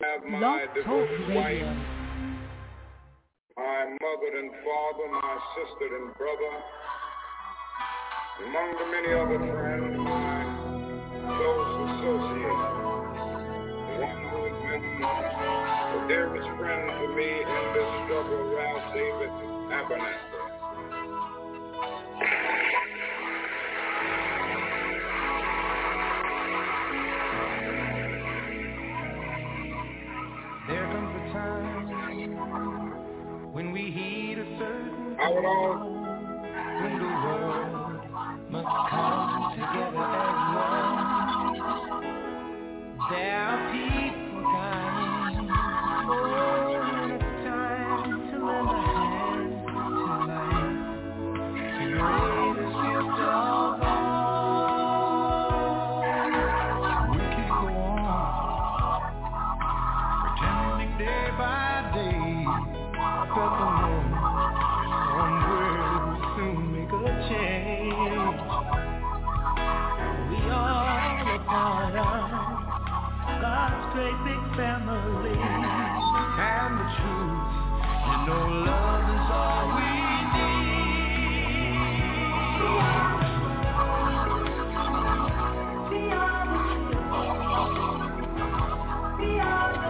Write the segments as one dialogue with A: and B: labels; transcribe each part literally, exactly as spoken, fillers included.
A: have my devoted wife, my mother and father, my sister and brother, among the many other friends, my close associates, the one who has been the dearest friend to me in this struggle, Ralph David Abernathy.
B: There comes a time when we heed a certain
A: I would all
B: when the world must come together as one. There are people dying. Oh, and it's time to lend a hand to life, the greatest gift of all. We can go on pretending day by day, but the Lord, one word will soon make a change. We are a part of God's great big family, and the truth, you know, love is all we need. We are the children. We are the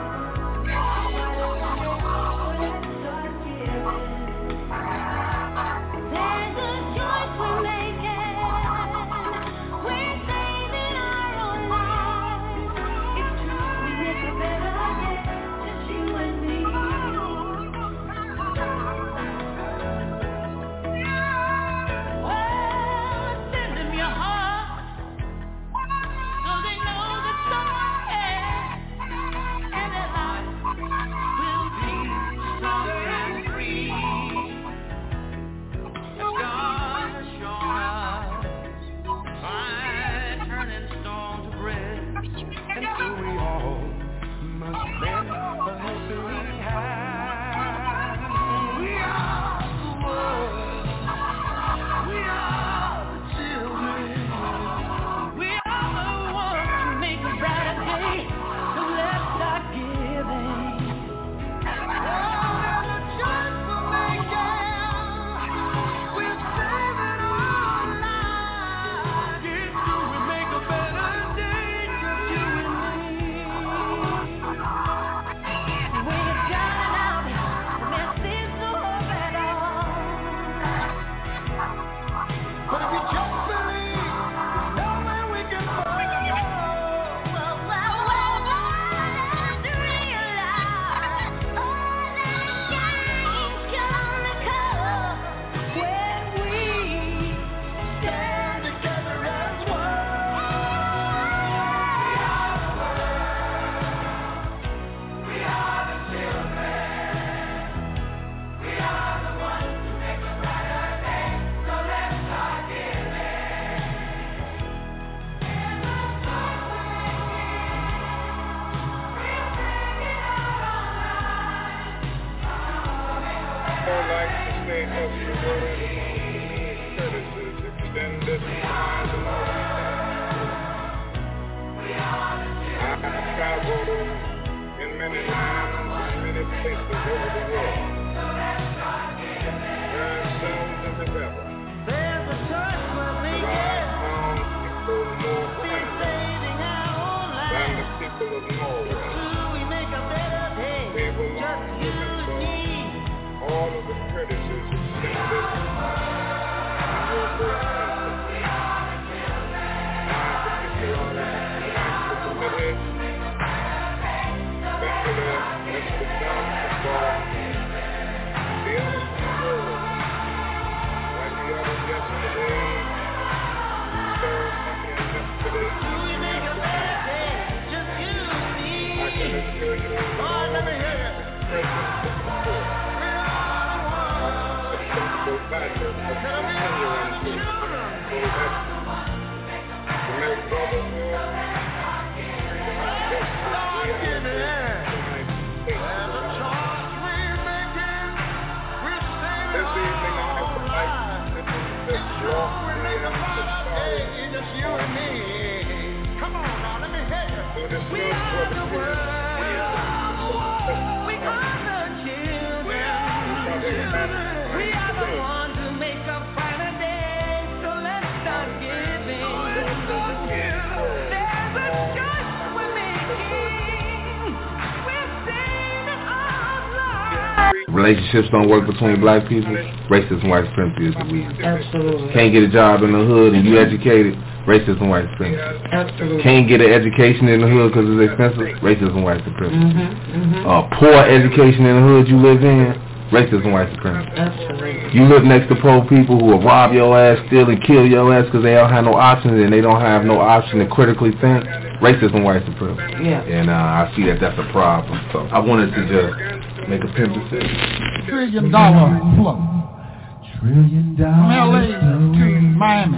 B: there's a choice we're making. We're saving our own lives. It's true, we make a better day, just you and me. Well, send them your heart, so they know that someone cares, and their lives will be stronger and free. God has shown us by turning stone to bread, and so we all must lend a helping hand. We are the world. We are the children. We are the ones to make a brighter day. So let's start giving. Oh, there's a choice we're making. We're saving our lives. Yes, do we make a better day, just you and me. We're drowning out, and there seems no hope at all. But if you just believe, know where we can go. Well, well, well, let's realize all that change gonna come when we stand together as one. We are the children. We are the ones who make a brighter day. So let's start giving. In the dark we're saving our own lives.
A: I would like to say just a word among the many courtesies extended by the Lord. I have traveled in many lands and many places over the world. Very seldom, if ever,
B: There's a choice we're
A: have I
B: making.
A: found people more
B: We're
A: friendly
B: saving our own
A: than the
B: lives.
A: people of Norway.
B: Do we make a better day?
A: They belong
B: Just
A: to
B: you and
A: themselves.
B: me.
A: All of the courtesies extended and your great country. My particular national committee, especially Mister John Football, the others in the world, like the others yesterday, so many of yesterday,
B: Do we make a better day? Just you and me.
A: I can assure you that
B: Oh,
A: all
B: let
A: the
B: me hear you.
A: presidents of the world
B: We are the ones.
A: acceptable factors of
B: Tell me all the
A: continuance to
B: children.
A: make brotherhood
B: Start giving. There's a choice we're making. We're saving
A: This
B: our
A: evening I
B: own
A: would like
B: lives.
A: to introduce this
B: It's true, we
A: lofty
B: make a
A: and
B: brighter day,
A: sorry
B: just you and me. Come on now, let me hear you.
A: to discuss
B: We
A: what
B: are the
A: appears to be
B: world.
C: Relationships don't work between black people. Racism, white supremacy is the reason.
D: Absolutely.
C: Can't get a job in the hood and you educated. Racism, white supremacy.
D: Absolutely.
C: Can't get an education in the hood because it's expensive. Racism, white supremacy.
D: Mm-hmm. Mm-hmm.
C: Uh, poor education in the hood you live in. Racism, white supremacy.
D: Absolutely.
C: You live next to poor people who will rob your ass, steal and kill your ass because they don't have no options and they don't have no option to critically think. Racism, white supremacy.
D: Yeah.
C: And uh, I see that that's a problem. So I wanted to just make a pimp decision.
E: Trillion dollar flow.
C: Trillion dollar
E: From L A to Miami,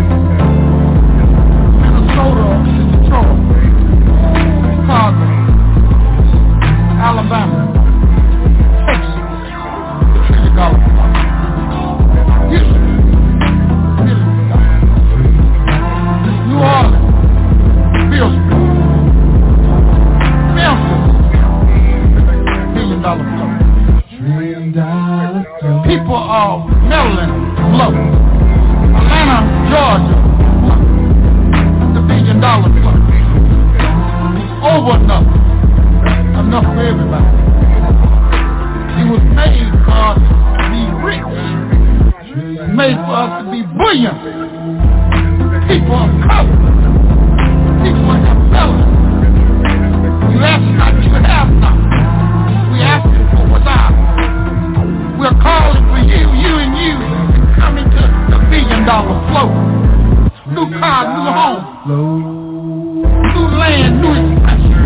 E: Minnesota to Detroit, Chicago, Alabama, Texas. Trillion dollar flow. Houston, billion dollars. New Orleans, Pillsbury, Memphis, billion dollar flow.
C: Trillion dollar flow.
E: People of Maryland flow. Atlanta, Georgia flow. The billion dollar flow. Over enough. Enough for everybody. It was made for us to be rich. Made for us to be brilliant. People of color. People of fellas. You ask not, you have not. We ask you for what's ours. We're calling for you, you and you, to come into the billion dollar flow. New car, new home. New land, new expression.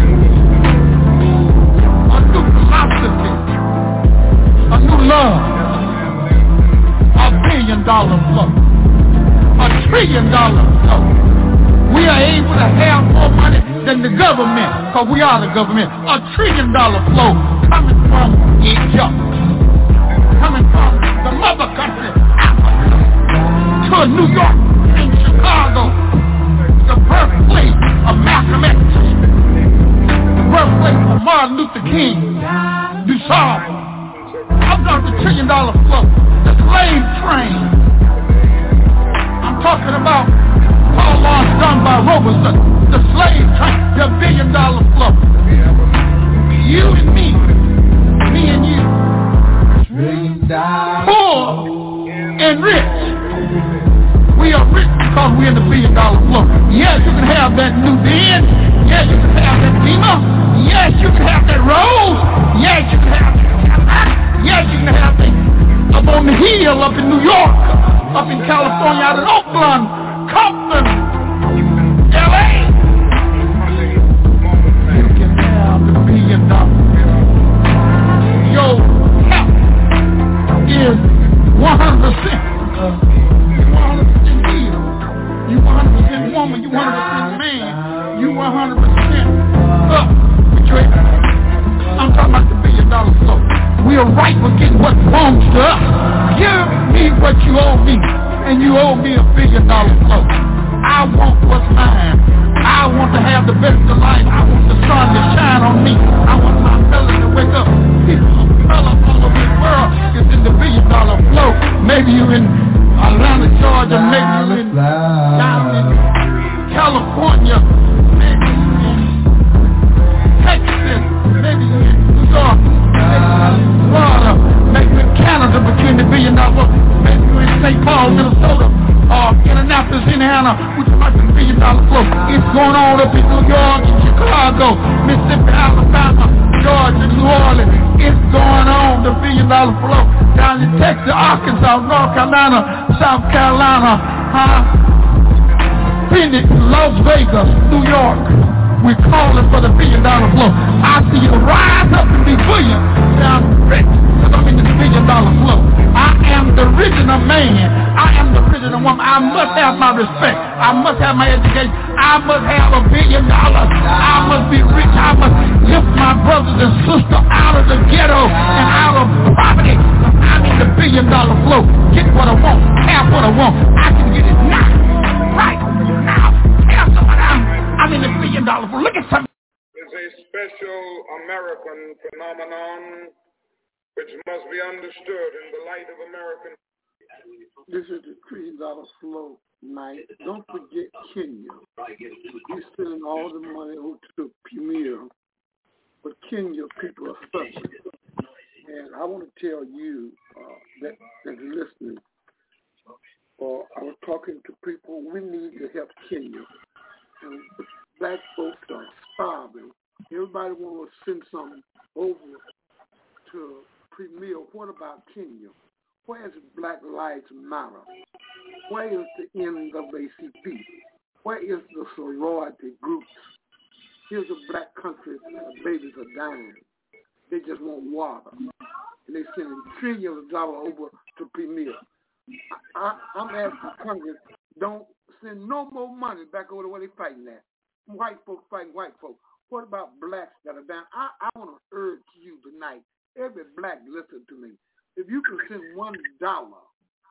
E: A new philosophy. A new love. A billion dollar flow. A trillion dollar flow. We are able to have more money than the government, because we are the government. A trillion dollar flow coming from Egypt, coming from the mother country, Africa, to New York and Chicago, the birthplace of Malcolm X, the birthplace of Martin Luther King, DuSable. I'm talking the trillion dollar flow, the slave train. I'm talking about all lost done by Robertson, the slave train, the billion dollar flow. You and me, me and you, poor and rich. We are rich because we're in the billion dollar flow. Yes, you can have that new Benz. Yes, you can have that Beamer. Yes, you can have that Rolls. Yes, you can have that. Yes, you can have that up on the hill, up in New York, up in California, out in Oakland, Compton, L A. You can have the billion dollars. Your health is one hundred percent. You one hundred percent healed. You one hundred percent woman. You one hundred percent man. You one hundred percent up with your I'm talking about the billion dollar flow. We are right for getting what belongs to us. Give me what you owe me, and you owe me a billion dollar flow. I want what's mine. I want to have the best of life. I want the sun to shine on me. I want my fellas to wake up. People of color all over the world is in the billion dollar flow. Maybe you in Atlanta, Georgia. Maybe you in down in California. Maybe you in Texas. Maybe you in New York. Maybe you in Florida. Maybe you in Canada, but you're in the billion dollar. Maybe you in Saint Paul, Minnesota. Uh, Indianapolis, Indiana, which is like a billion dollar flow. It's going on up in New York, in Chicago, Mississippi, Alabama, Georgia, New Orleans. It's going on, the billion dollar flow. Down in Texas, Arkansas, North Carolina, South Carolina, huh? Phoenix, Las Vegas, New York. We're calling for the billion dollar flow. I see you rise up and be brilliant. I'm rich because I'm in the billion dollar flow. I am the original man. I am the original woman. I must have my respect. I must have my education. I must have a billion dollars. I must be rich. I must lift my brothers and sisters out of the ghetto and out of poverty. I'm in the billion dollar flow. Get what I want. Have what I want. I can get it now. Right now. Have somebody. I'm, I'm in the billion dollar flow. Look at something.
A: It's a special American phenomenon which must be understood in the light of American.
F: This is the trillion dollar flow night. Don't forget Kenya. We're spending all the money to Premier, but Kenya people are suffering. And I want to tell you uh, that that's listening, or I was talking to people, we need to help Kenya. And black folks are starving. Everybody wants to send something over to Premier. What about Kenya? Where is Black Lives Matter? Where is the N double A C P? Where is the sorority groups? Here's a black country, babies are dying. They just want water. And they're sending trillions of dollars over to Premier. I, I, I'm asking Congress, don't send no more money back over to where they're fighting at. White folks fighting white folks. What about blacks that are down? I, I want to urge you tonight, every black, listen to me. If you can send one dollar,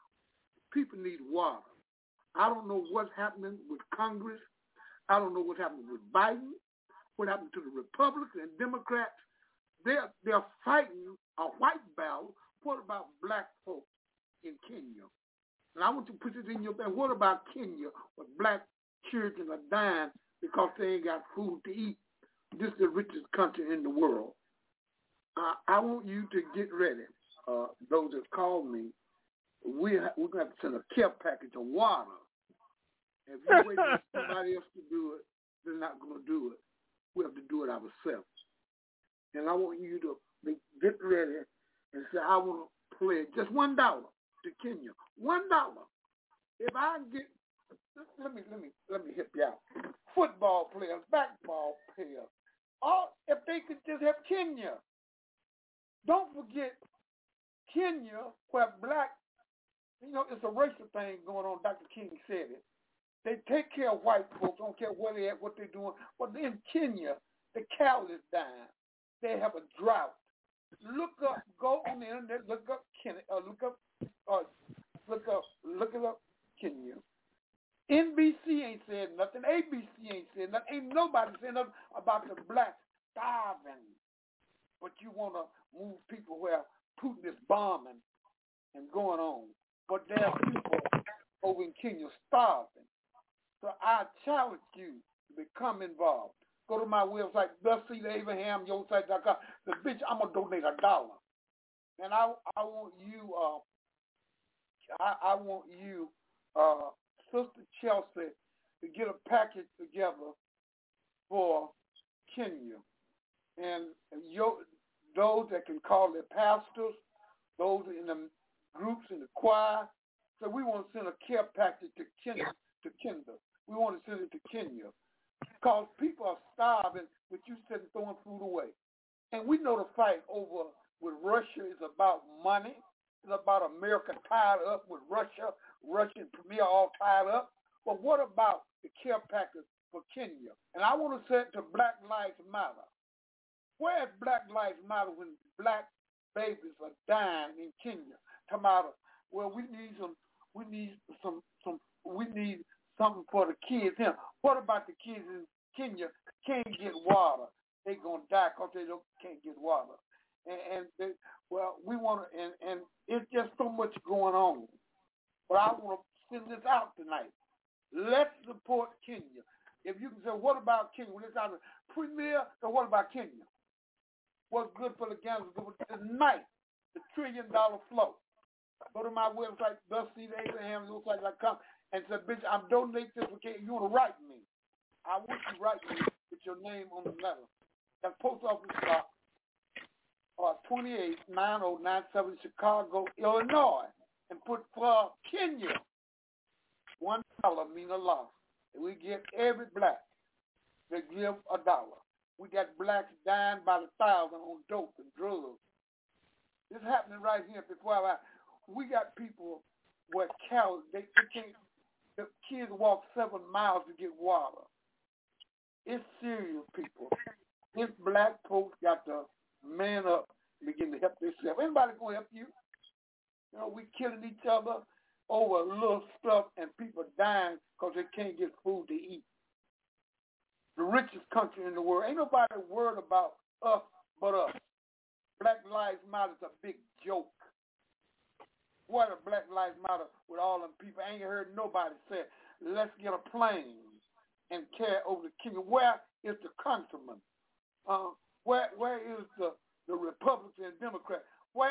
F: people need water. I don't know what's happening with Congress. I don't know what's happening with Biden, what happened to the Republicans and Democrats. They're, they're fighting a white battle. What about black folks in Kenya? And I want you to put this in your mind. What about Kenya, where black children are dying because they ain't got food to eat? This is the richest country in the world. Uh, I want you to get ready. Uh, those that call me, we ha- we're going to have to send a care package of water. If you wait for somebody else to do it, they're not going to do it. We have to do it ourselves. And I want you to be, get ready and say, I want to pledge just one dollar to Kenya. One dollar. If I get, let me let me let me help you out. Football players, basketball players, all if they could just help Kenya. Don't forget Kenya, where black, you know, it's a racial thing going on. Doctor King said it. They take care of white folks, don't care where they at, what they're doing. But in Kenya, the cow is dying. They have a drought. Look up, go on the internet, look up Kenya, uh, look up, uh, look up, look it up, Kenya. N B C ain't said nothing. A B C ain't said nothing. Ain't nobody said nothing about the blacks starving. But you want to move people where Putin is bombing and going on. But there are people over in Kenya starving. So I challenge you to become involved. Go to my website, thus seed abraham your site dot com. The bitch, I'm going to donate a dollar. And I I want you, uh, I, I want you, uh, Sister Chelsea, to get a package together for Kenya. And your, those that can call their pastors, those in the groups in the choir. So we want to send a care package to Kenya. To Kenya. We want to send it to Kenya. Because people are starving, but you said throwing food away. And we know the fight over with Russia is about money. It's about America tied up with Russia, Russia and Premier all tied up. But what about the care package for Kenya? And I want to say it to Black Lives Matter. Where is Black Lives Matter when black babies are dying in Kenya? Come out of, well, we need some, we need some, some, we need something for the kids here. What about the kids in Kenya can't get water? They're going to die because they don't, can't get water. And, and they, well, we want to, and, and it's just so much going on. But I want to send this out tonight. Let's support Kenya. If you can say, what about Kenya? Well, it's out of Premier, so what about Kenya? What's good for the gamblers? Tonight, the trillion dollar flow. Go to my website, thus seed abraham dot com. And said, bitch, I'm donating this. Okay, you want to write me? I want you to write me with your name on the letter. That's Post Office Box uh, twenty-eight nine oh nine seven, Chicago, Illinois, and put for Kenya. One dollar mean a lot. And we give every black that give a dollar. We got blacks dying by the thousand on dope and drugs. This happening right here before I. We got people where cows they, they can't. The kids walk seven miles to get water. It's serious, people. This black folks got to man up and begin to help themselves. Anybody going to help you? You know, we killing each other over little stuff and people dying because they can't get food to eat. The richest country in the world. Ain't nobody worried about us but us. Black Lives Matter is a big joke. What a Black Lives Matter with all them people. I ain't heard nobody say, let's get a plane and carry over the Kenya. Where is the countryman? Uh, where where is the, the Republican and Democrat? Where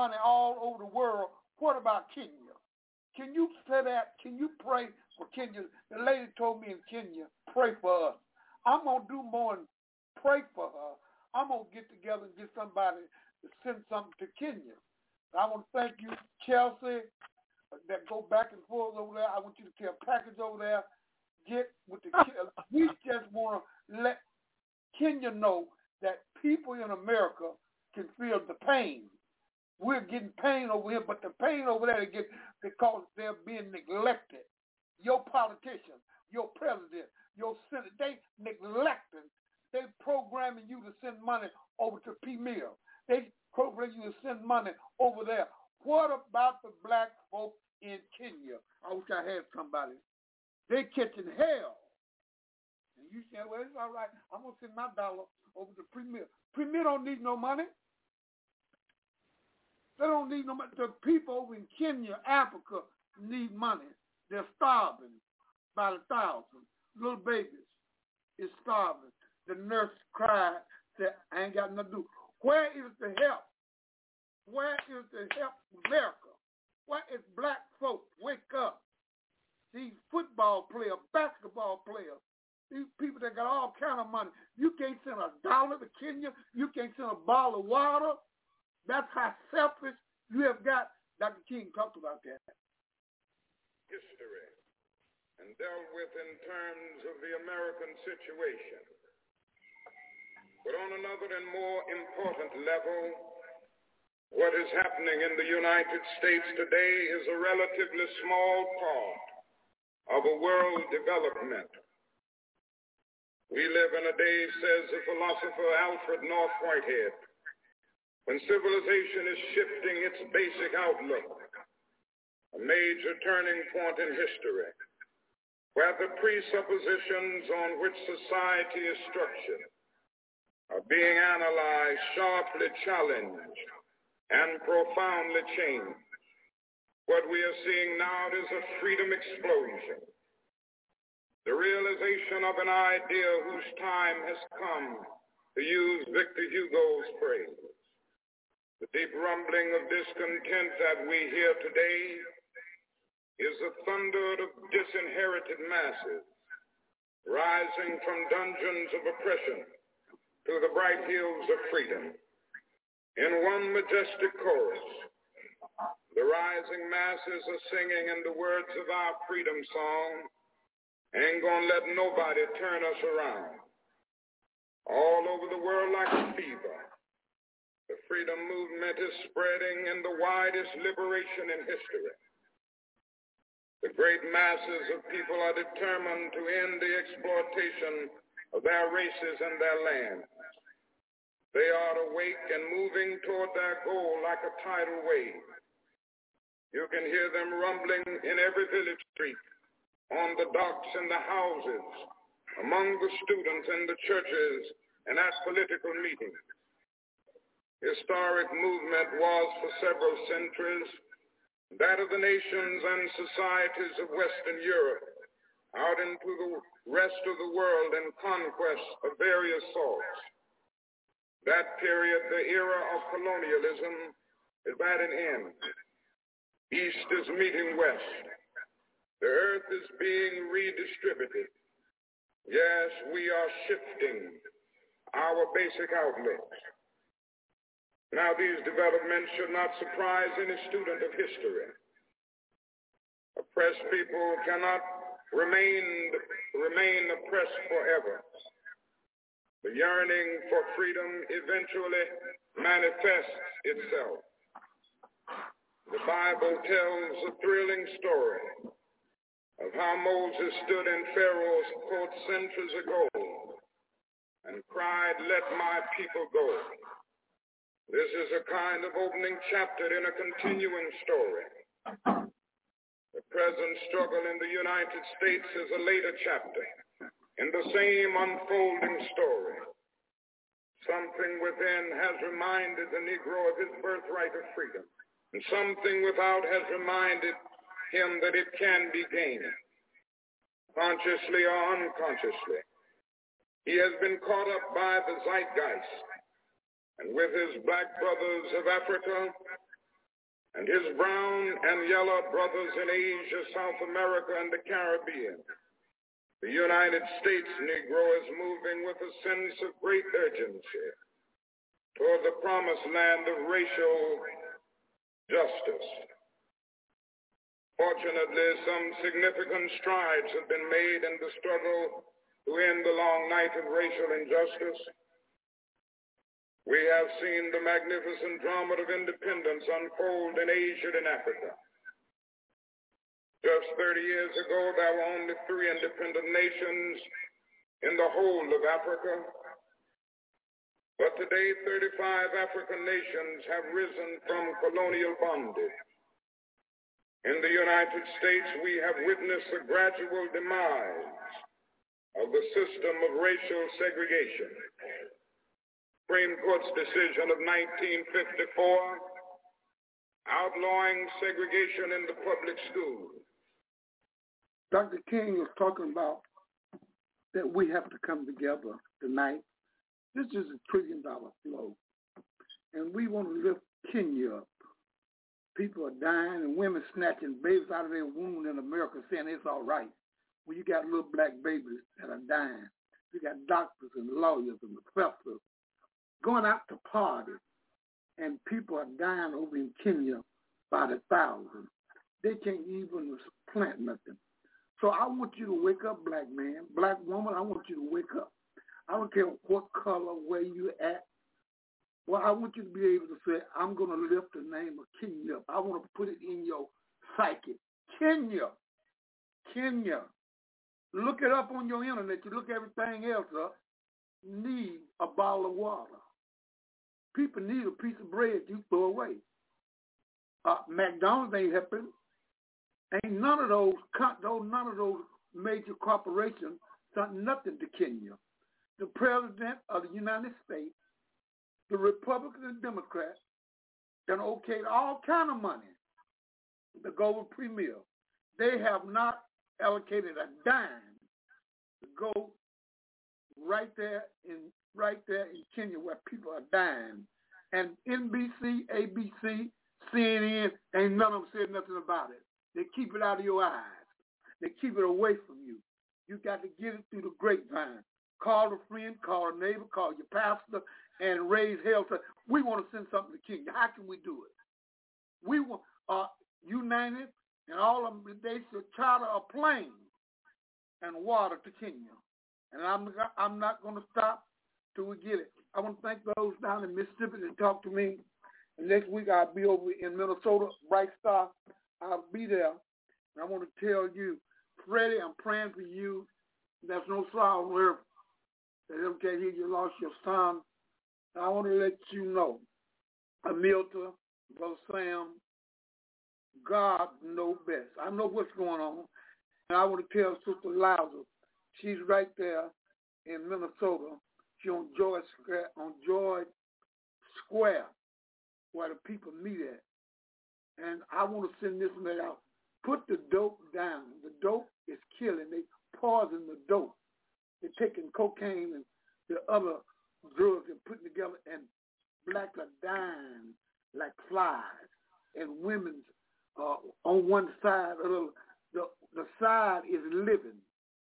F: money all over the world. What about Kenya? Can you say that? Can you pray for Kenya? The lady told me in Kenya, pray for us. I'm going to do more than pray for her. I'm going to get together and get somebody to send something to Kenya. I want to thank you, Chelsea, that go back and forth over there. I want you to get a package over there. Get with the kids. We just want to let Kenya know that people in America can feel the pain. We're getting pain over here, but the pain over there is because they're being neglected. Your politicians, your president, your senate, they neglecting. They programming you to send money over to P. Mill. They programming you to send money over there. What about the black folk in Kenya? I wish I had somebody. They catching hell. And you say, well, it's all right. I'm going to send my dollar over to Premier. Premier don't need no money. They don't need no money. The people over in Kenya, Africa, need money. They're starving by the thousands. Little babies is starving. The nurse cried, said, I ain't got nothing to do. Where is the help? Where is the help from America? Where is black folk? Wake up. These football players, basketball players, these people that got all kind of money. You can't send a dollar to Kenya. You can't send a bottle of water. That's how selfish you have got. Doctor King talked about that.
A: History and dealt with in terms of the American situation. But on another and more important level, what is happening in the United States today is a relatively small part of a world development. We live in a day, says the philosopher Alfred North Whitehead, when civilization is shifting its basic outlook, a major turning point in history, where the presuppositions on which society is structured are being analyzed, sharply challenged, and profoundly changed. What we are seeing now is a freedom explosion, the realization of an idea whose time has come, to use Victor Hugo's phrase. The deep rumbling of discontent that we hear today is the thunder of disinherited masses rising from dungeons of oppression to the bright hills of freedom. In one majestic chorus, the rising masses are singing in the words of our freedom song, ain't gonna let nobody turn us around. All over the world like a fever, the freedom movement is spreading in the widest liberation in history. The great masses of people are determined to end the exploitation of their races and their lands. They are awake and moving toward their goal like a tidal wave. You can hear them rumbling in every village street, on the docks and the houses, among the students in the churches and at political meetings. Historic movement was for several centuries that of the nations and societies of Western Europe out into the rest of the world in conquest of various sorts. That period, the era of colonialism, is at an end. East is meeting West. The earth is being redistributed. Yes, we are shifting our basic outlooks. Now, these developments should not surprise any student of history. Oppressed people cannot remain, remain oppressed forever. The yearning for freedom eventually manifests itself. The Bible tells a thrilling story of how Moses stood in Pharaoh's court centuries ago and cried, "Let my people go." This is a kind of opening chapter in a continuing story. The present struggle in the United States is a later chapter in the same unfolding story. Something within has reminded the Negro of his birthright of freedom, and something without has reminded him that it can be gained, consciously or unconsciously. He has been caught up by the zeitgeist, and with his black brothers of Africa, and his brown and yellow brothers in Asia, South America, and the Caribbean. The United States Negro is moving with a sense of great urgency toward the promised land of racial justice. Fortunately, some significant strides have been made in the struggle to end the long night of racial injustice. We have seen the magnificent drama of independence unfold in Asia and Africa. Just thirty years ago, there were only three independent nations in the whole of Africa. But today, thirty-five African nations have risen from colonial bondage. In the United States, we have witnessed the gradual demise of the system of racial segregation. Supreme Court's decision of nineteen fifty-four, outlawing segregation in the public schools.
F: Doctor King was talking about that we have to come together tonight. This is a trillion dollar flow, and we want to lift Kenya up. People are dying and women snatching babies out of their womb in America saying it's all right. Well, you got little black babies that are dying. You got doctors and lawyers and professors going out to party, and people are dying over in Kenya by the thousands. They can't even plant nothing. So I want you to wake up, black man, black woman, I want you to wake up. I don't care what color, where you at. Well, I want you to be able to say, I'm going to lift the name of Kenya up. I want to put it in your psyche. Kenya. Kenya. Look it up on your internet. You look everything else up. Need a bottle of water. People need a piece of bread you throw away. Uh, McDonald's ain't helping. Ain't none of those, none of those major corporations done nothing to Kenya. The president of the United States, the Republicans and Democrats, done okayed all kind of money to go with Premier. They have not allocated a dime to go right there in right there in Kenya where people are dying. And N B C, A B C, C N N, ain't none of them said nothing about it. They keep it out of your eyes. They keep it away from you. You got to get it through the grapevine. Call a friend, call a neighbor, call your pastor, and raise hell. We want to send something to Kenya. How can we do it? We want uh, United and all of them, they should charter a plane and water to Kenya. And I'm, I'm not going to stop till we get it. I want to thank those down in Mississippi that talked to me. And next week I'll be over in Minnesota, Bright Star. I'll be there. And I want to tell you, Freddie, I'm praying for you. There's no sorrow on earth that ever can hear you lost your son. And I want to let you know, Amilta, Brother Sam, God knows best. I know what's going on. And I want to tell Sister Liza, she's right there in Minnesota. She's on George Square, on George Square, where the people meet at. And I want to send this message out. Put the dope down. The dope is killing. They poison the dope. They're taking cocaine and the other drugs and putting together, and blacks are dying like flies. And women's uh, on one side, of the, the the side is living.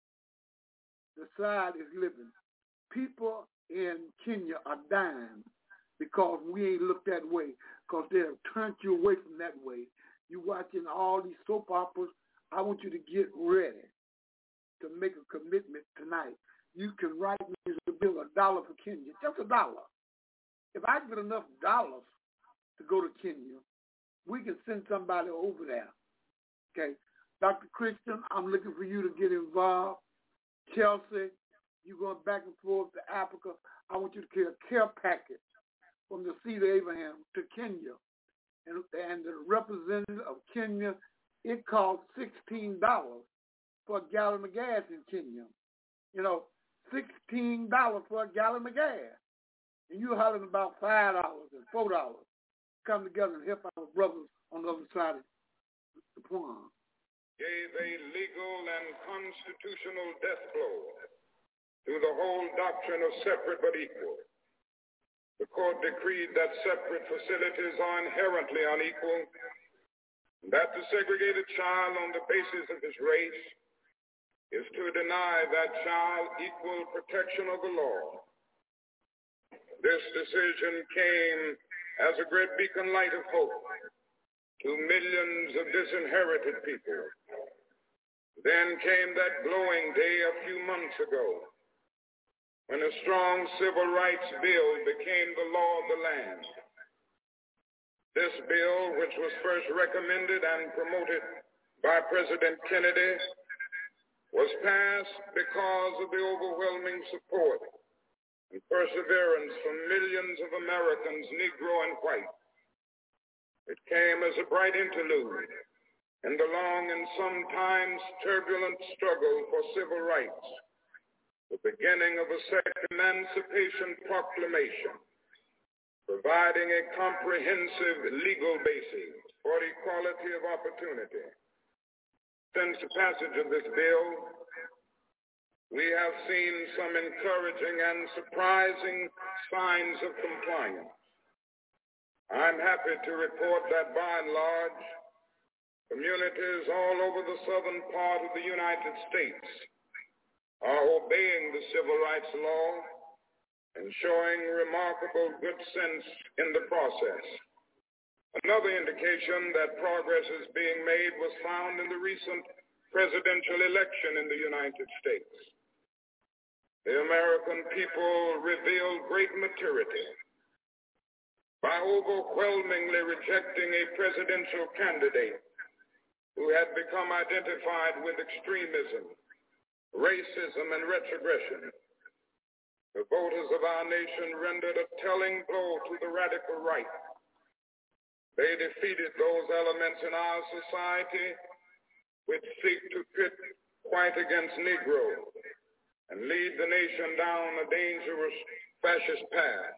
F: The side is living. People in Kenya are dying because we ain't looked that way, because they have turned you away from that way. You watching all these soap operas. I want you to get ready to make a commitment tonight. You can write me a bill, a dollar for Kenya, just a dollar. If I get enough dollars to go to Kenya, we can send somebody over there. Okay, Doctor Christian, I'm looking for you to get involved. Chelsea, you going back and forth to Africa. I want you to get a care package from the seed of Abraham to Kenya. And, and the representative of Kenya, it costs sixteen dollars for a gallon of gas in Kenya. You know, sixteen dollars for a gallon of gas. And you're hollering about five dollars and four dollars. Come together and help our brothers on the other side of the pond.
A: Gave a legal and constitutional death blow to the whole doctrine of separate but equal. The court decreed that separate facilities are inherently unequal that the segregated child on the basis of his race is to deny that child equal protection of the law. This decision came as a great beacon light of hope to millions of disinherited people. Then came that glowing day a few months ago when a strong civil rights bill became the law of the land. This bill, which was first recommended and promoted by President Kennedy, was passed because of the overwhelming support and perseverance from millions of Americans, Negro and white. It came as a bright interlude in the long and sometimes turbulent struggle for civil rights, the beginning of a second Emancipation Proclamation, providing a comprehensive legal basis for equality of opportunity. Since the passage of this bill, we have seen some encouraging and surprising signs of compliance. I'm happy to report that by and large, communities all over the southern part of the United States are obeying the civil rights law and showing remarkable good sense in the process. Another indication that progress is being made was found in the recent presidential election in the United States. The American people revealed great maturity by overwhelmingly rejecting a presidential candidate who had become identified with extremism, racism, and retrogression. The voters of our nation rendered a telling blow to the radical right. They defeated those elements in our society which seek to pit white against Negro and lead the nation down a dangerous fascist path.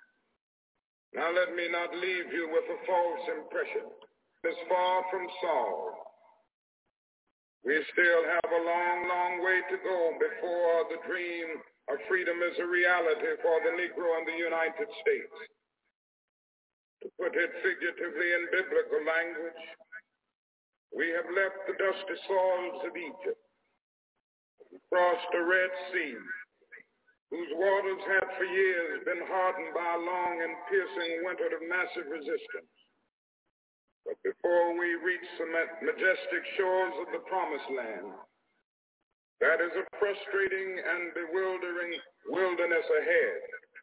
A: Now let me not leave you with a false impression. It is far from solved. We still have a long, long way to go before the dream of freedom is a reality for the Negro in the United States. To put it figuratively in biblical language, we have left the dusty soils of Egypt, crossed the Red Sea, whose waters had for years been hardened by a long and piercing winter of massive resistance. But before we reach the majestic shores of the Promised Land, that is a frustrating and bewildering wilderness ahead.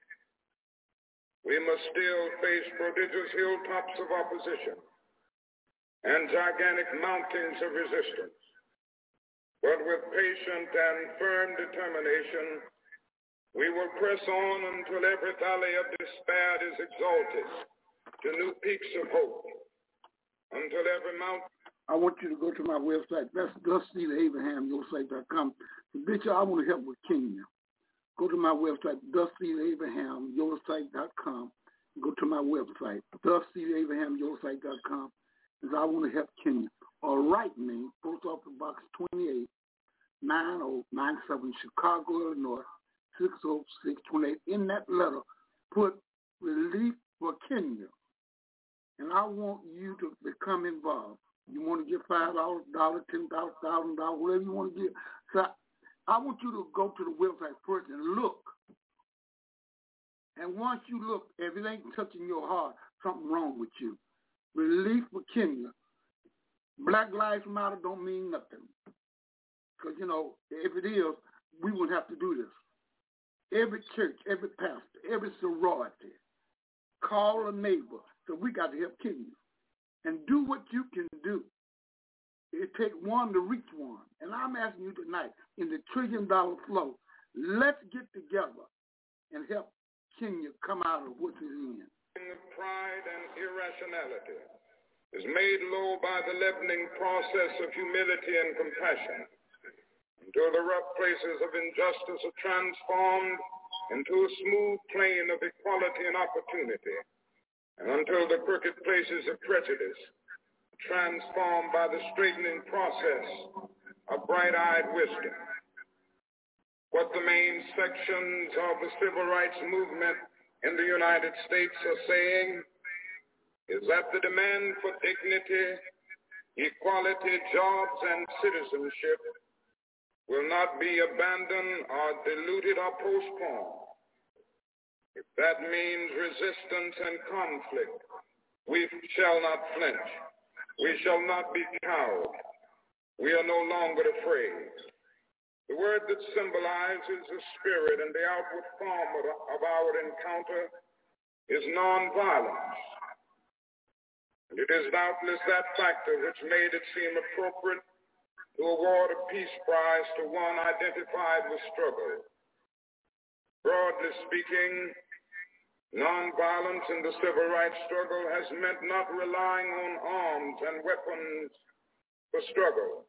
A: We must still face prodigious hilltops of opposition and gigantic mountains of resistance. But with patient and firm determination, we will press on until every valley of despair is exalted to new peaks of hope, until every mountain.
F: I want you to go to my website. That's thus steve abraham your site dot com. Bishop, I want to help with Kenya. Go to my website, thus steve abraham your site dot com. Go to my website, thus steve abraham your site dot com, because I want to help Kenya. Or write me, Post Office Box twenty-eight, nine oh nine seven, Chicago, Illinois, six oh six two eight. In that letter, put relief for Kenya. And I want you to become involved. You want to get five dollars, ten dollars, one thousand dollars, whatever you want to get. So I want you to go to the website first and look. And once you look, if it ain't touching your heart, something wrong with you. Relief for Kenya. Black Lives Matter don't mean nothing. Because, you know, if it is, we wouldn't have to do this. Every church, every pastor, every sorority, call a neighbor. So we got to help Kenya. And do what you can do. It takes one to reach one. And I'm asking you tonight, in the trillion dollar flow, let's get together and help Kenya come out of what it's in.
A: Pride and irrationality is made low by the leavening process of humility and compassion, until the rough places of injustice are transformed into a smooth plain of equality and opportunity, and until the crooked places of prejudice are transformed by the straightening process of bright-eyed wisdom. What the main sections of the civil rights movement in the United States are saying is that the demand for dignity equality, jobs, and citizenship will not be abandoned or diluted or postponed. If that means resistance and conflict, we shall not flinch. We shall not be cowed. We are no longer afraid. The word that symbolizes the spirit and the outward form of, of our encounter is nonviolence. And it is doubtless that factor which made it seem appropriate to award a peace prize to one identified with struggle. Broadly speaking, nonviolence in the civil rights struggle has meant not relying on arms and weapons for struggle.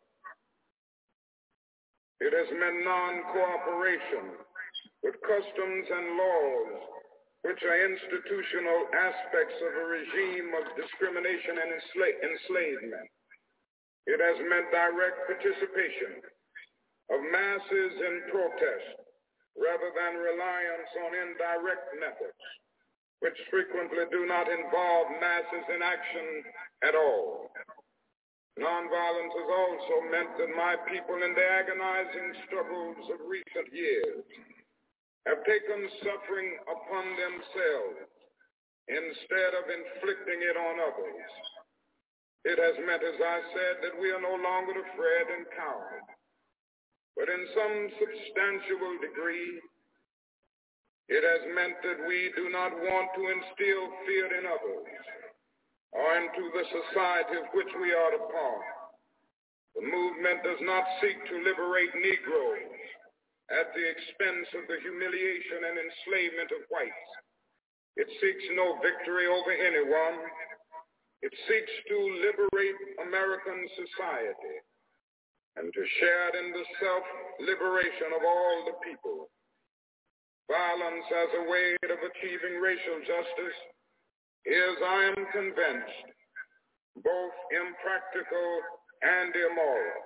A: It has meant non-cooperation with customs and laws which are institutional aspects of a regime of discrimination and ensla- enslavement. It has meant direct participation of masses in protest rather than reliance on indirect methods, which frequently do not involve masses in action at all. Nonviolence has also meant that my people in the agonizing struggles of recent years have taken suffering upon themselves instead of inflicting it on others. It has meant, as I said, that we are no longer afraid and cowed. But in some substantial degree, it has meant that we do not want to instill fear in others or into the society of which we are a part. The movement does not seek to liberate Negroes at the expense of the humiliation and enslavement of whites. It seeks no victory over anyone. It seeks to liberate American society and to share in the self-liberation of all the people. Violence as a way of achieving racial justice is, I am convinced, both impractical and immoral.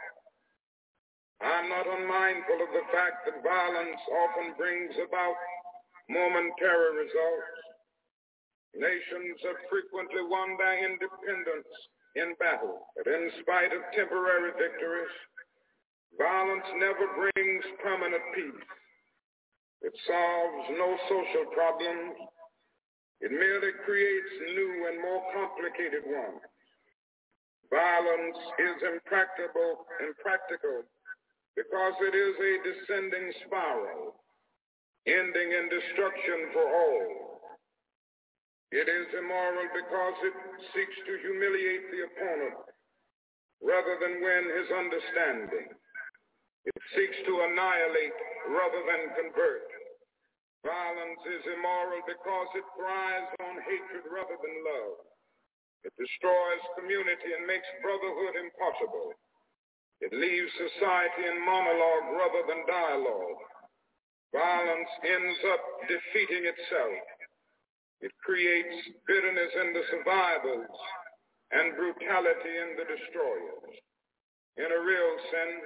A: I'm not unmindful of the fact that violence often brings about momentary results. Nations have frequently won their independence in battle, but in spite of temporary victories, violence never brings permanent peace. It solves no social problems. It merely creates new and more complicated ones. Violence is impractical, impractical because it is a descending spiral, ending in destruction for all. It is immoral because it seeks to humiliate the opponent rather than win his understanding. It seeks to annihilate rather than convert. Violence is immoral because it thrives on hatred rather than love. It destroys community and makes brotherhood impossible. It leaves society in monologue rather than dialogue. Violence ends up defeating itself. It creates bitterness in the survivors and brutality in the destroyers. In a real sense,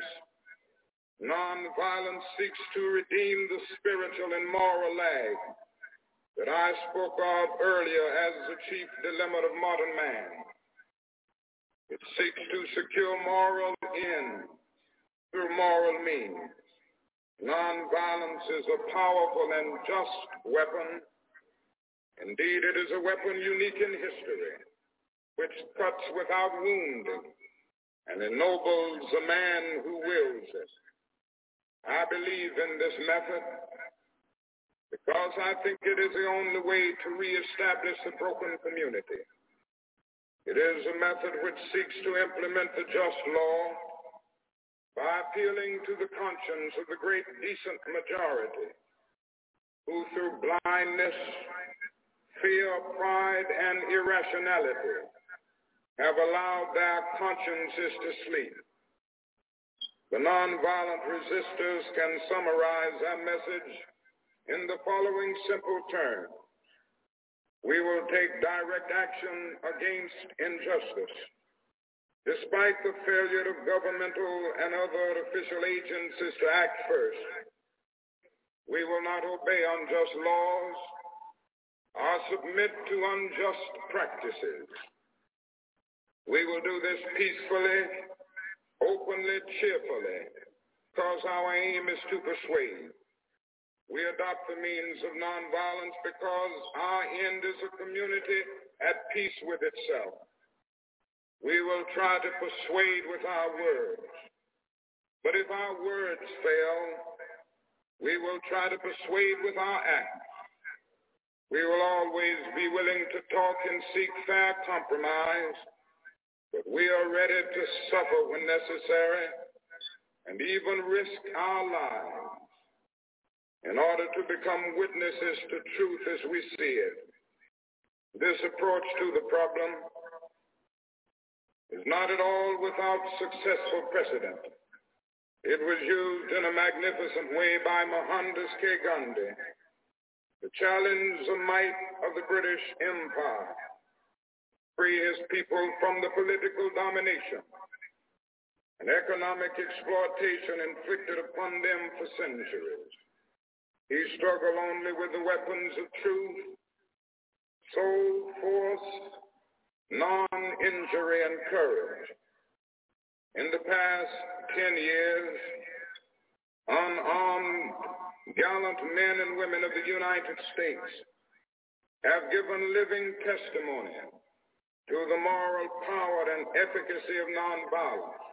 A: nonviolence seeks to redeem the spiritual and moral lag that I spoke of earlier as the chief dilemma of modern man. It seeks to secure moral end through moral means. Nonviolence is a powerful and just weapon. Indeed, it is a weapon unique in history, which cuts without wounding and ennobles a man who wields it. I believe in this method because I think it is the only way to reestablish a broken community. It is a method which seeks to implement the just law by appealing to the conscience of the great decent majority who through blindness, fear, pride, and irrationality have allowed their consciences to sleep. The nonviolent resistors can summarize their message in the following simple terms. We will take direct action against injustice. Despite the failure of governmental and other official agencies to act first, we will not obey unjust laws or submit to unjust practices. We will do this peacefully, openly, cheerfully, because our aim is to persuade. We adopt the means of nonviolence because our end is a community at peace with itself. We will try to persuade with our words. But if our words fail, we will try to persuade with our acts. We will always be willing to talk and seek fair compromise, but we are ready to suffer when necessary and even risk our lives in order to become witnesses to truth as we see it. This approach to the problem is not at all without successful precedent. It was used in a magnificent way by Mohandas K. Gandhi to challenge the might of the British Empire, free his people from the political domination and economic exploitation inflicted upon them for centuries. He struggled only with the weapons of truth, soul, force, non-injury, and courage. In the past ten years, unarmed, gallant men and women of the United States have given living testimony to the moral power and efficacy of nonviolence.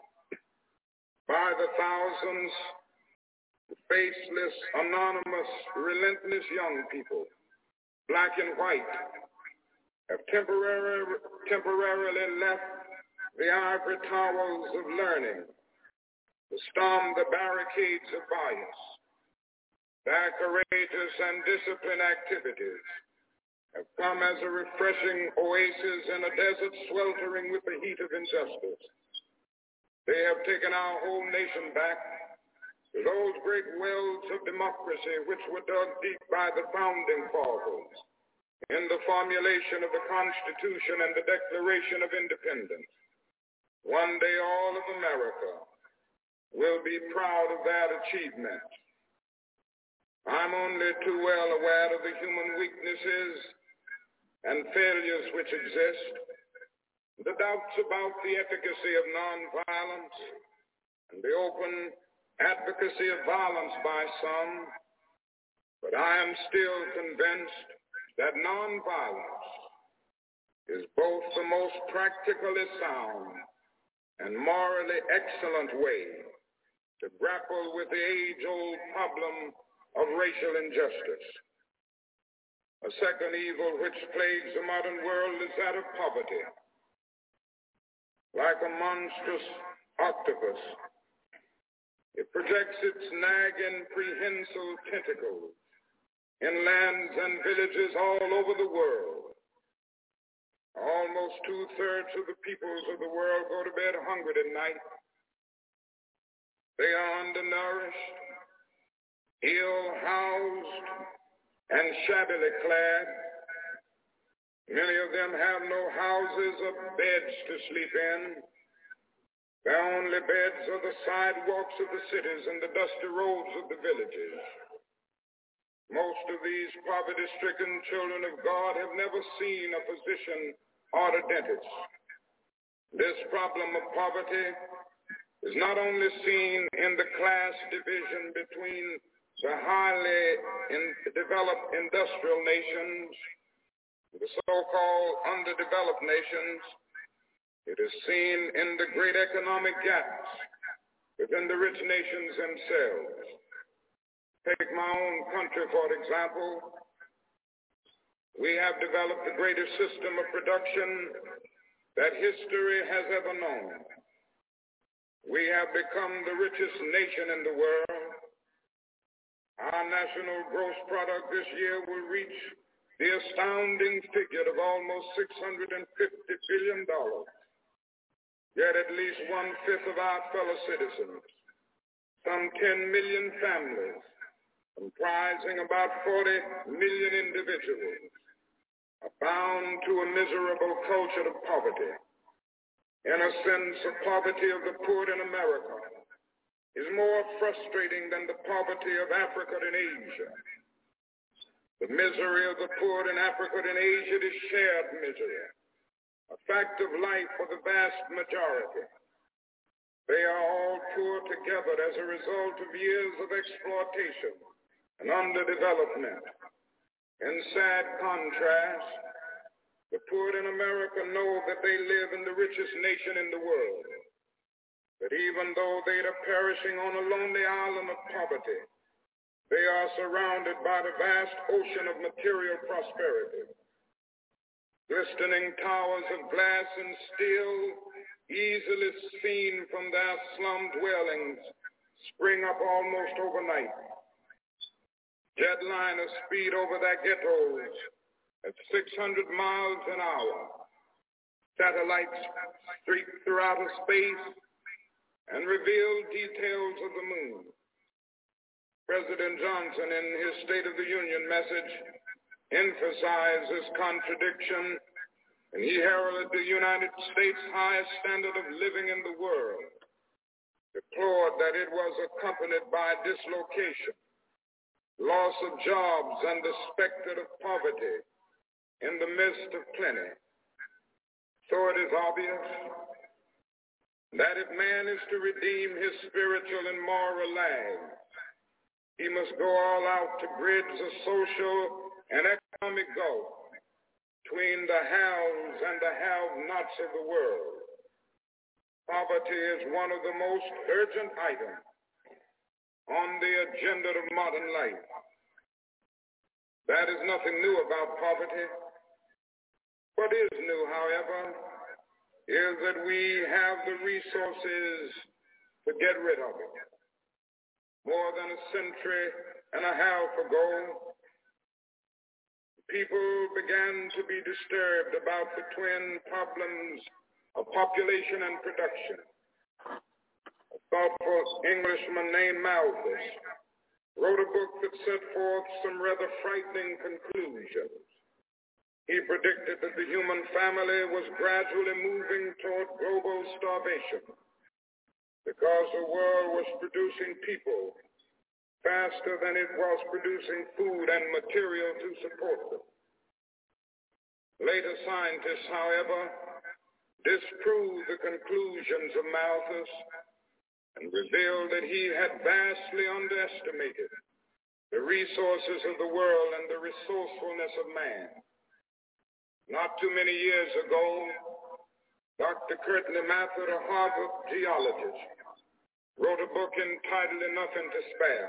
A: By the thousands, faceless, anonymous, relentless young people, black and white, have temporarily, temporarily left the ivory towers of learning to storm the barricades of bias. Their courageous and disciplined activities have come as a refreshing oasis in a desert sweltering with the heat of injustice. They have taken our whole nation back to those great wells of democracy which were dug deep by the founding fathers in the formulation of the Constitution and the Declaration of Independence. One day all of America will be proud of that achievement. I'm only too well aware of the human weaknesses and failures which exist, the doubts about the efficacy of nonviolence, and the open advocacy of violence by some, but I am still convinced that nonviolence is both the most practically sound and morally excellent way to grapple with the age-old problem of racial injustice. A second evil which plagues the modern world is that of poverty. Like a monstrous octopus, it projects its nagging, prehensile tentacles in lands and villages all over the world. Almost two-thirds of the peoples of the world go to bed hungry at night. They are undernourished, ill-housed, and shabbily clad. Many of them have no houses or beds to sleep in. Their only beds are the sidewalks of the cities and the dusty roads of the villages. Most of these poverty-stricken children of God have never seen a physician or a dentist. This problem of poverty is not only seen in the class division between the highly in- developed industrial nations, the so-called underdeveloped nations. It is seen in the great economic gaps within the rich nations themselves. Take my own country, for example. We have developed the greatest system of production that history has ever known. We have become the richest nation in the world. Our national gross product this year will reach the astounding figure of almost six hundred fifty billion dollars. Yet at least one-fifth of our fellow citizens, some ten million families, comprising about forty million individuals, are bound to a miserable culture of poverty. In a sense, the poverty of the poor in America is more frustrating than the poverty of Africa and Asia. The misery of the poor in Africa and Asia is shared misery a fact of life for the vast majority. They are all poor together as a result of years of exploitation and underdevelopment. In sad contrast, the poor in America know that they live in the richest nation in the world, that even though they are perishing on a lonely island of poverty, they are surrounded by the vast ocean of material prosperity. Glistening towers of glass and steel, easily seen from their slum dwellings, spring up almost overnight. Jetliners speed over their ghettos at six hundred miles an hour. Satellites streak through outer space and reveal details of the moon. President Johnson, in his State of the Union message, emphasized this contradiction, and he heralded the United States' highest standard of living in the world, deplored that it was accompanied by dislocation, loss of jobs, and the specter of poverty in the midst of plenty. So it is obvious that if man is to redeem his spiritual and moral lag, he must go all out to bridge the social and economic gulf between the haves and the have-nots of the world. Poverty is one of the most urgent items on the agenda of modern life. That is nothing new about poverty. What is new, however, is that we have the resources to get rid of it. More than a century and a half ago, people began to be disturbed about the twin problems of population and production. A thoughtful Englishman named Malthus wrote a book that set forth some rather frightening conclusions. He predicted that the human family was gradually moving toward global starvation because the world was producing people faster than it was producing food and material to support them. Later scientists, however, disproved the conclusions of Malthus and revealed that he had vastly underestimated the resources of the world and the resourcefulness of man. Not too many years ago, Doctor Courtney Mather, a Harvard geologist, wrote a book entitled Nothing to Spare.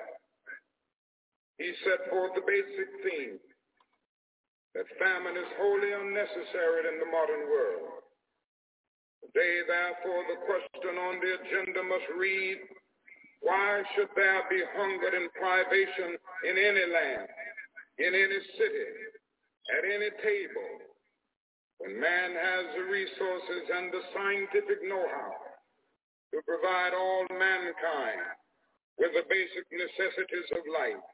A: He set forth the basic theme that famine is wholly unnecessary in the modern world. Today, therefore, the question on the agenda must read, why should there be hunger and privation in any land, in any city, at any table, when man has the resources and the scientific know-how to provide all mankind with the basic necessities of life?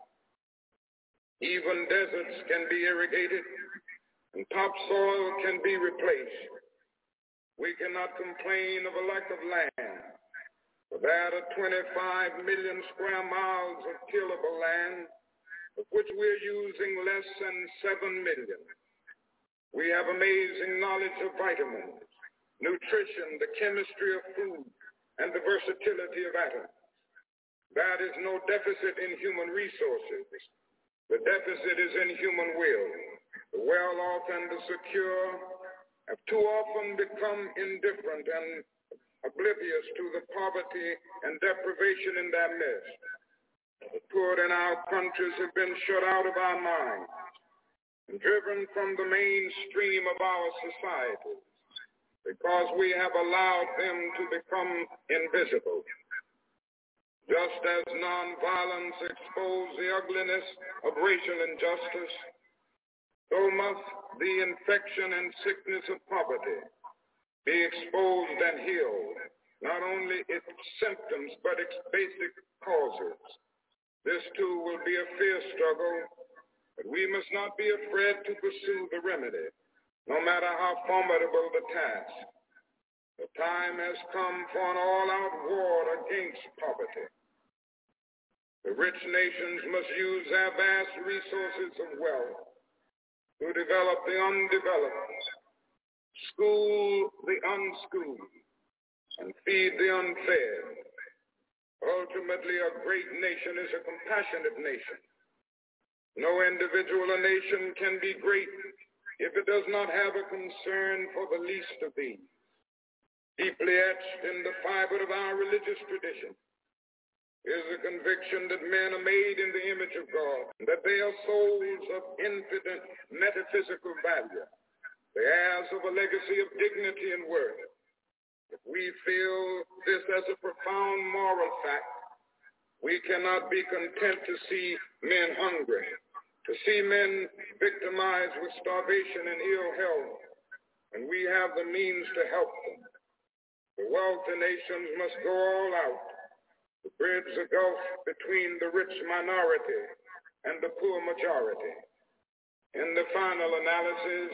A: Even deserts can be irrigated and topsoil can be replaced. We cannot complain of a lack of land, for there are twenty-five million square miles of tillable land, of which we're using less than seven million. We have amazing knowledge of vitamins, nutrition, the chemistry of food, and the versatility of atoms. That is no deficit in human resources. The deficit is in human will. The well-off and the secure have too often become indifferent and oblivious to the poverty and deprivation in their midst. The poor in our countries have been shut out of our minds and driven from the mainstream of our society because we have allowed them to become invisible. Just as nonviolence exposes the ugliness of racial injustice, so must the infection and sickness of poverty be exposed and healed, not only its symptoms, but its basic causes. This, too, will be a fierce struggle, but we must not be afraid to pursue the remedy, no matter how formidable the task. The time has come for an all-out war against poverty. The rich nations must use their vast resources of wealth to develop the undeveloped, school the unschooled, and feed the unfed. Ultimately, a great nation is a compassionate nation. No individual or nation can be great if it does not have a concern for the least of these. Deeply etched in the fiber of our religious tradition is the conviction that men are made in the image of God, and that they are souls of infinite metaphysical value, the heirs of a legacy of dignity and worth. If we feel this as a profound moral fact, we cannot be content to see men hungry, to see men victimized with starvation and ill health, and we have the means to help them. The wealthy nations must go all out to bridge the gulf between the rich minority and the poor majority. In the final analysis,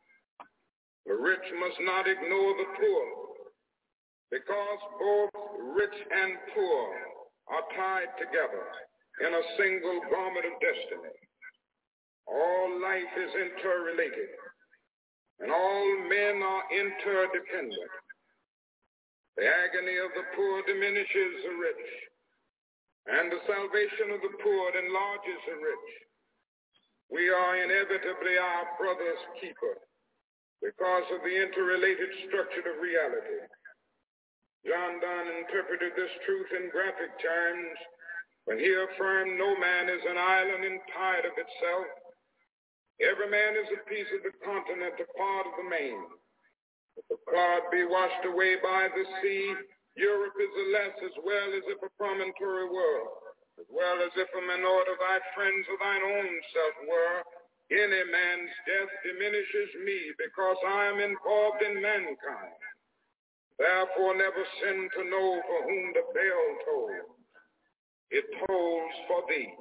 A: the rich must not ignore the poor, because both rich and poor are tied together in a single garment of destiny. All life is interrelated, and all men are interdependent. The agony of the poor diminishes the rich, and the salvation of the poor enlarges the rich. We are inevitably our brother's keeper because of the interrelated structure of reality. John Donne interpreted this truth in graphic terms when he affirmed no man is an island entire of itself. Every man is a piece of the continent, a part of the main. If a cloud be washed away by the sea, Europe is a less as well as if a promontory were, as well as if a minority of thy friends of thine own self were. Any man's death diminishes me, because I am involved in mankind. Therefore never sin to know for whom the bell tolls. It tolls for thee.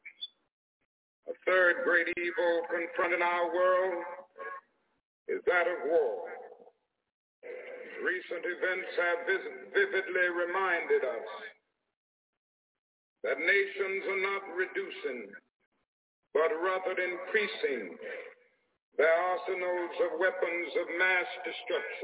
A: A third great evil confronting our world is that of war. Recent events have vividly reminded us that nations are not reducing, but rather increasing their arsenals of weapons of mass destruction.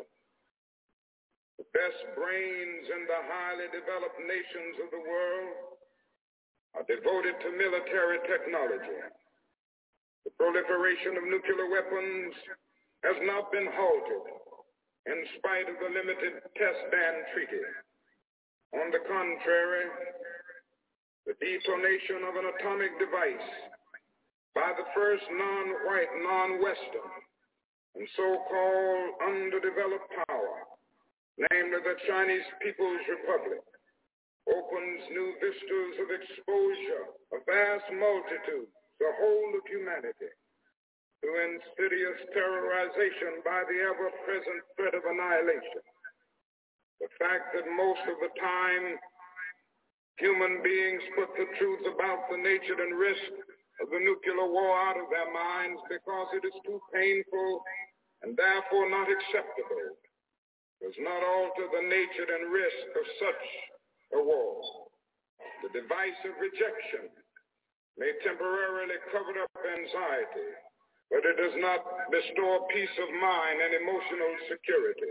A: The best brains in the highly developed nations of the world are devoted to military technology. The proliferation of nuclear weapons has not been halted in spite of the limited test ban treaty. On the contrary, the detonation of an atomic device by the first non-white, non-Western, and so-called underdeveloped power, namely the Chinese People's Republic, opens new vistas of exposure, a vast multitude, the whole of humanity, to insidious terrorization by the ever-present threat of annihilation. The fact that most of the time human beings put the truth about the nature and risk of the nuclear war out of their minds because it is too painful and therefore not acceptable, does not alter the nature and risk of such a war. The device of rejection may temporarily cover up anxiety, but it does not bestow peace of mind and emotional security.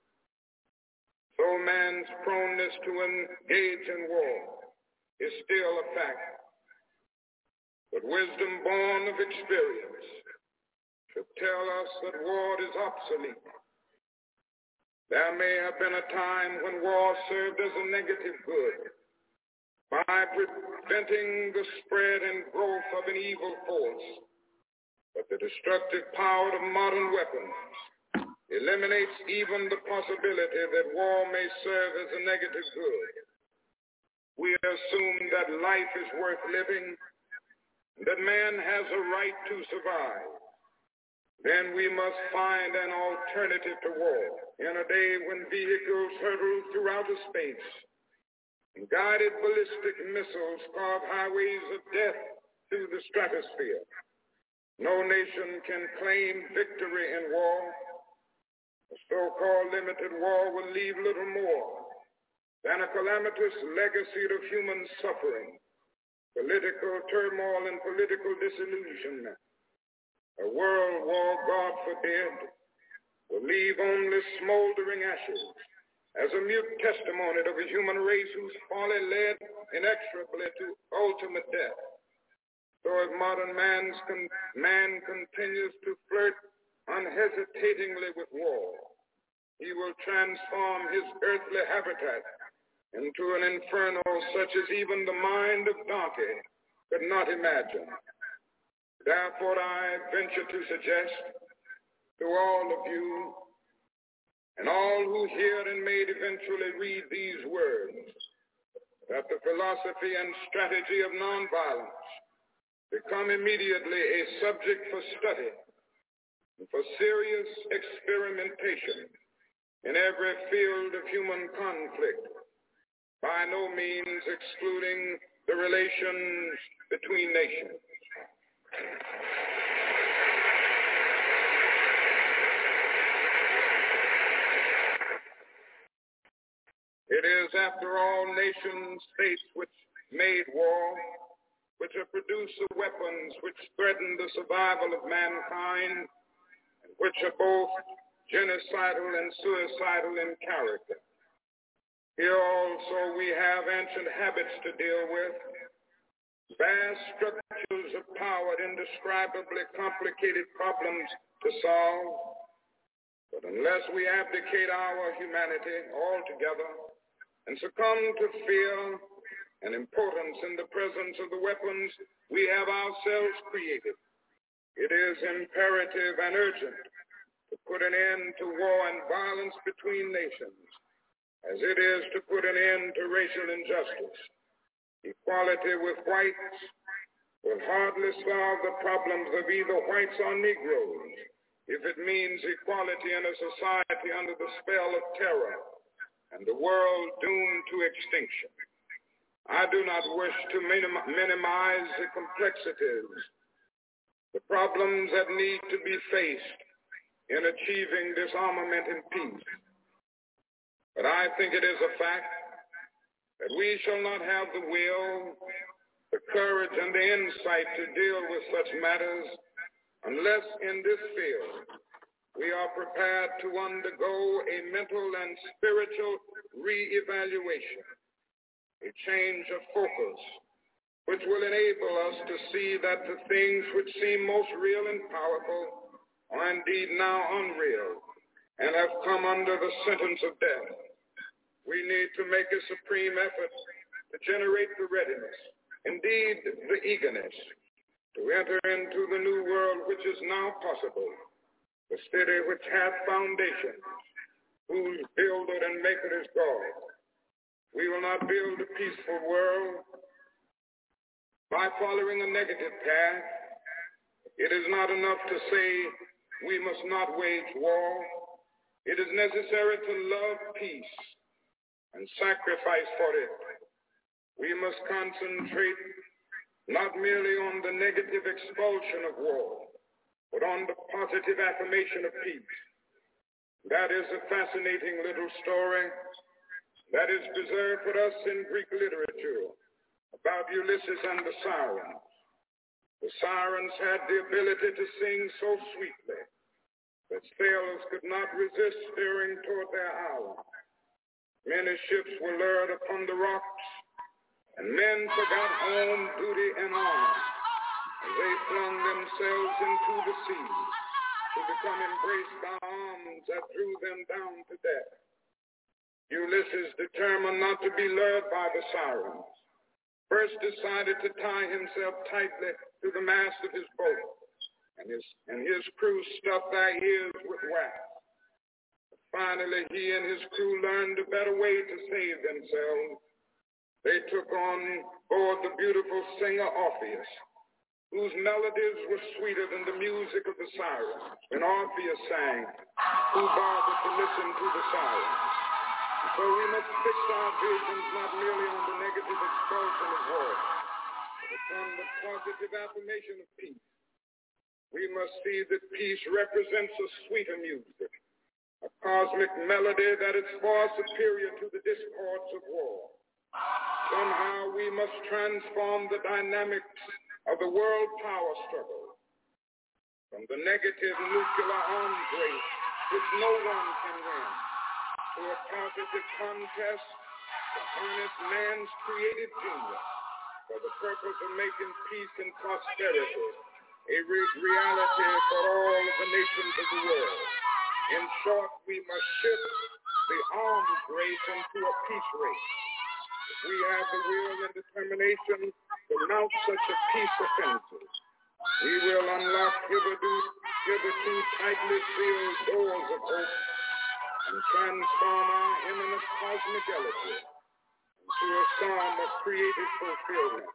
A: So man's proneness to engage in war is still a fact. But wisdom born of experience should tell us that war is obsolete. There may have been a time when war served as a negative good by preventing the spread and growth of an evil force. But the destructive power of modern weapons eliminates even the possibility that war may serve as a negative good. We assume that life is worth living, that man has a right to survive. Then we must find an alternative to war. In a day when vehicles hurtle through outer space, and guided ballistic missiles carve highways of death through the stratosphere, no nation can claim victory in war. The so-called limited war will leave little more than a calamitous legacy of human suffering, political turmoil, and political disillusionment. A world war, God forbid, will leave only smoldering ashes as a mute testimony of a human race whose folly led inexorably to ultimate death. So if modern man's con- man continues to flirt unhesitatingly with war, he will transform his earthly habitat into an inferno such as even the mind of Dante could not imagine. Therefore, I venture to suggest to all of you and all who hear and may eventually read these words that the philosophy and strategy of nonviolence become immediately a subject for study and for serious experimentation in every field of human conflict, by no means excluding the relations between nations. It is, after all, nation states which made war, which are producer weapons which threaten the survival of mankind, and which are both genocidal and suicidal in character. Here also we have ancient habits to deal with, vast structures of power, indescribably complicated problems to solve. But unless we abdicate our humanity altogether and succumb to fear and importance in the presence of the weapons we have ourselves created, it is imperative and urgent to put an end to war and violence between nations, as it is to put an end to racial injustice. Equality with whites will hardly solve the problems of either whites or Negroes if it means equality in a society under the spell of terror and the world doomed to extinction. I do not wish to minim- minimize the complexities, the problems that need to be faced in achieving disarmament and peace. But I think it is a fact that we shall not have the will, the courage, and the insight to deal with such matters unless in this field we are prepared to undergo a mental and spiritual re-evaluation, a change of focus, which will enable us to see that the things which seem most real and powerful are indeed now unreal and have come under the sentence of death. We need to make a supreme effort to generate the readiness, indeed the eagerness, to enter into the new world which is now possible, the city which hath foundations, whose builder and maker is God. We will not build a peaceful world by following a negative path. It is not enough to say we must not wage war. It is necessary to love peace and sacrifice for it. We must concentrate not merely on the negative expulsion of war, but on the positive affirmation of peace. That is a fascinating little story that is preserved for us in Greek literature about Ulysses and the Sirens. The Sirens had the ability to sing so sweetly that sailors could not resist steering toward their island. Many ships were lured upon the rocks, and men forgot home, duty, and honor, as they flung themselves into the sea to become embraced by arms that drew them down to death. Ulysses, determined not to be lured by the Sirens, first decided to tie himself tightly to the mast of his boat, and his, and his crew stuffed their ears with wax. Finally, he and his crew learned a better way to save themselves. They took on board the beautiful singer Orpheus, whose melodies were sweeter than the music of the sirens. When Orpheus sang, who bothered to listen to the sirens? So we must fix our visions not merely on the negative expulsion of war, but upon the positive affirmation of peace. We must see that peace represents a sweeter music, a cosmic melody that is far superior to the discords of war. Somehow we must transform the dynamics of the world power struggle from the negative nuclear arms race which no one can win. Through a positive contest to harness man's creative genius for the purpose of making peace and prosperity a re- reality for all of the nations of the world. In short, we must shift the arms race into a peace race. If we have the will and determination to mount such a peace offensive, we will unlock hitherto, hitherto tightly sealed doors of hope and transform our imminent cosmic elegy into a psalm of creative fulfillment.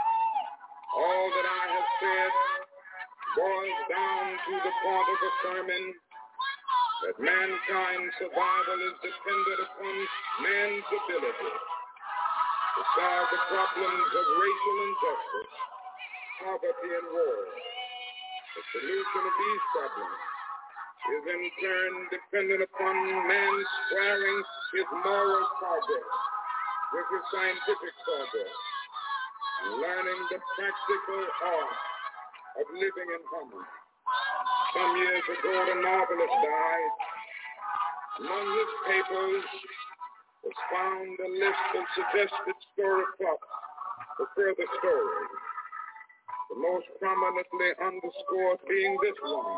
A: All that I have said boils down to the point of affirming that mankind's survival is dependent upon man's ability to solve the problems of racial injustice, poverty, and war. The solution of these problems is in turn dependent upon man squaring his moral progress with his scientific progress and learning the practical art of living in harmony. Some years ago, the novelist died. Among his papers was found a list of suggested story plots for further stories, the most prominently underscored being this one.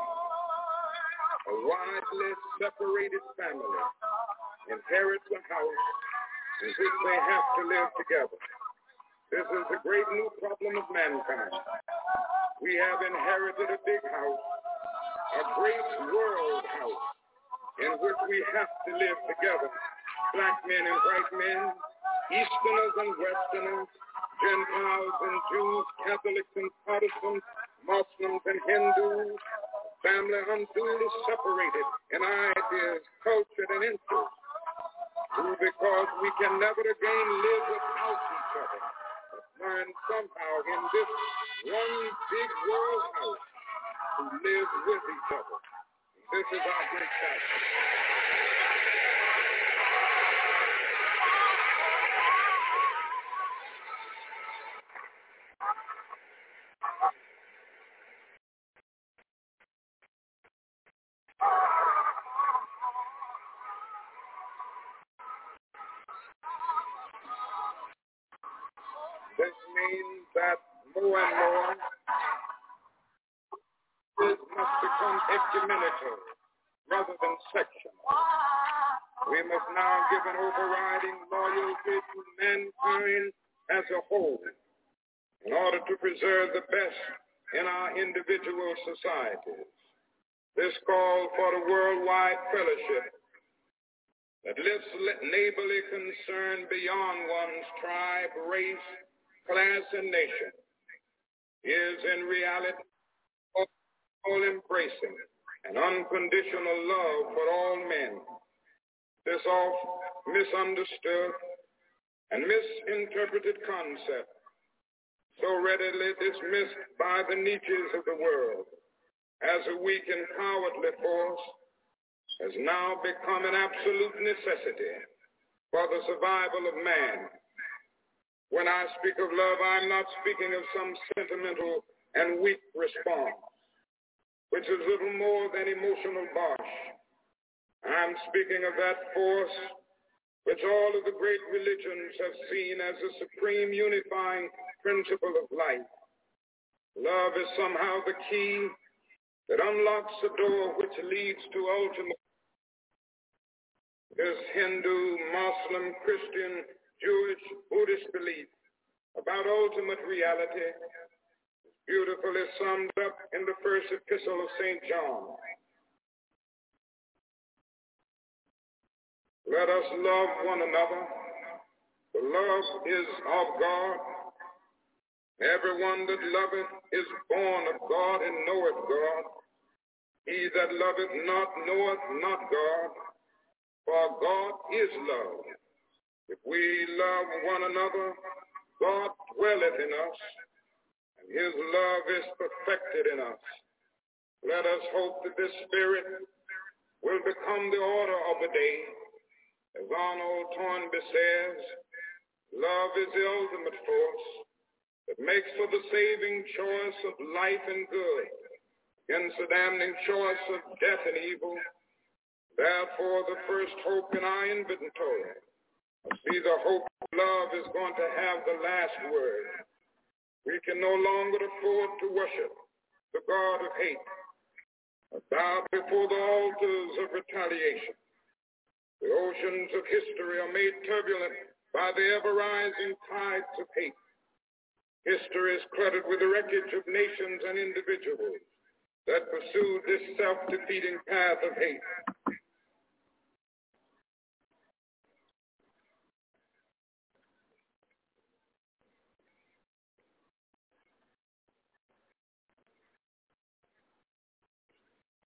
A: A widely separated family inherits a house in which they have to live together. This is the great new problem of mankind. We have inherited a big house, a great world house, in which we have to live together. Black men and white men, Easterners and Westerners, Gentiles and Jews, Catholics and Protestants, Muslims and Hindus, family unduly separated in ideas, culture, and interests. Because we can never again live without each other, but learn somehow in this one big world house to live with each other. This is our great task. This means that more and more this must become ecumenical rather than sectional. We must now give an overriding loyalty to mankind as a whole in order to preserve the best in our individual societies. This call for the worldwide fellowship that lifts neighborly concern beyond one's tribe, race, class, and nation is in reality all embracing and unconditional love for all men. This oft misunderstood and misinterpreted concept, so readily dismissed by the Nietzsches of the world as a weak and cowardly force, has now become an absolute necessity for the survival of man. When I speak of love, I'm not speaking of some sentimental and weak response, which is little more than emotional bosh. I'm speaking of that force which all of the great religions have seen as the supreme unifying principle of life. Love is somehow the key that unlocks the door which leads to ultimate. This Hindu, Muslim, Christian, Jewish, Buddhist belief about ultimate reality is beautifully summed up in the first epistle of Saint John. Let us love one another, for love is of God. Everyone that loveth is born of God and knoweth God. He that loveth not knoweth not God, for God is love. If we love one another, God dwelleth in us, and his love is perfected in us. Let us hope that this spirit will become the order of the day. As Arnold Toynbee says, love is the ultimate force that makes for the saving choice of life and good against the damning choice of death and evil, Therefore, the first hope in our inventory must be the hope that love is going to have the last word. We can no longer afford to worship the God of hate, or bow before the altars of retaliation. The oceans of history are made turbulent by the ever-rising tides of hate. History is cluttered with the wreckage of nations and individuals that pursued this self-defeating path of hate.